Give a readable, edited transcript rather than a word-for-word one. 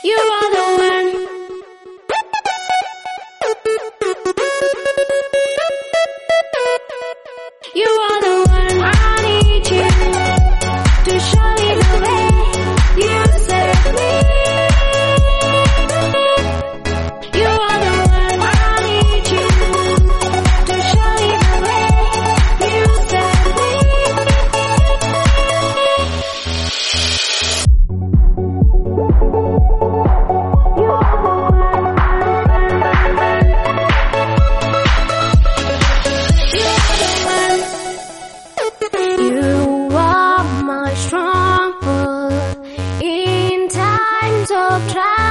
You are the one. You are the one. I need you to show me the way. You serve me. You are the one. I need you to show me the way. You serve me. You are my stronghold in times of trial.